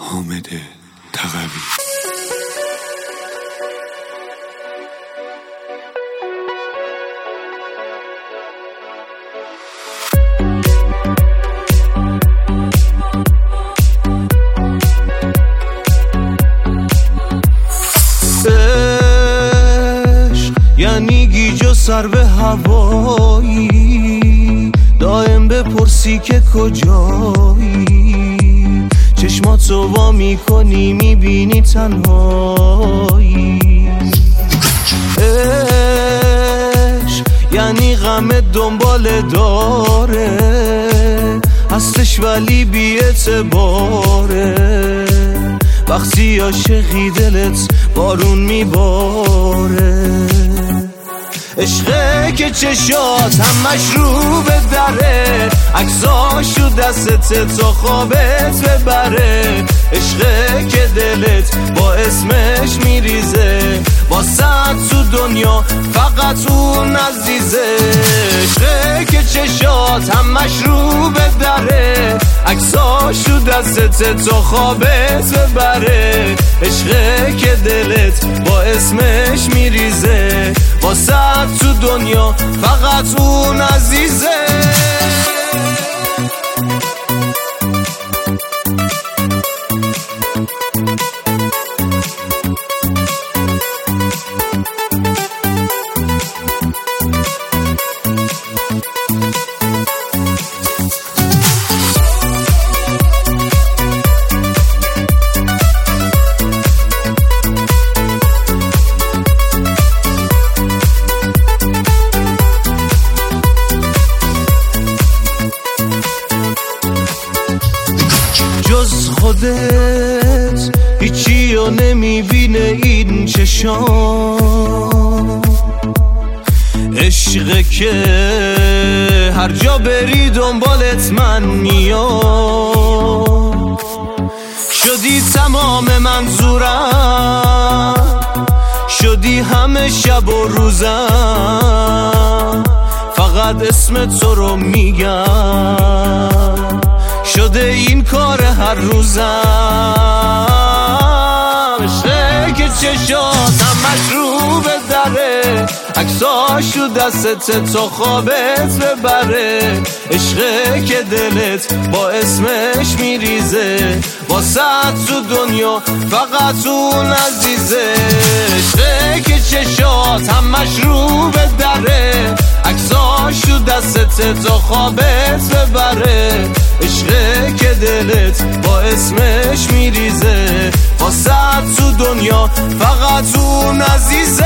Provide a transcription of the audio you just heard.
حامد تقوی. یعنی گیج و سر به هوایی، دائم بپرسی که کجایی، چشماتو وا میکنی میبینی تنهایی. عشق یعنی غم دنبال داره، هستش ولی بی اعتباره، وقتی عاشقی دلت بارون میباره. عشقه که چشات همش رو به دره، عکساشو دستت تا خوابت ببره. عشقه که دلت با اسمش میریزه، با صد تو دنیا فقط اون عزیزه. عشقه که چشات همش رو به دره، عکساشو دستت تا خوابت ببره. عشقه که دلت با اسمش میریزه، با صد تو دنیا فقط اون عزیزه. جز خودت هیچی رو نمیبینه این چشام. عشقه که هر جا بری دنبالت من میام. شدی تمام منظورم، شدی همه شب و روزم، فقط اسم تو رو میگم. شده این کار هر روزم. عشقه که چشات همش رو به دره، عکساشو دستت تا خوابت ببره. عشقه که دلت با اسمش میریزه، با صد تو دنیا فقط اون عزیزه. عشقه که چشات همش رو به دره، عکساشو دستت تا خوابت ببره. عشقه که دلت با اسمش میریزه، با صد تو دنیا فقط اون عزیزه.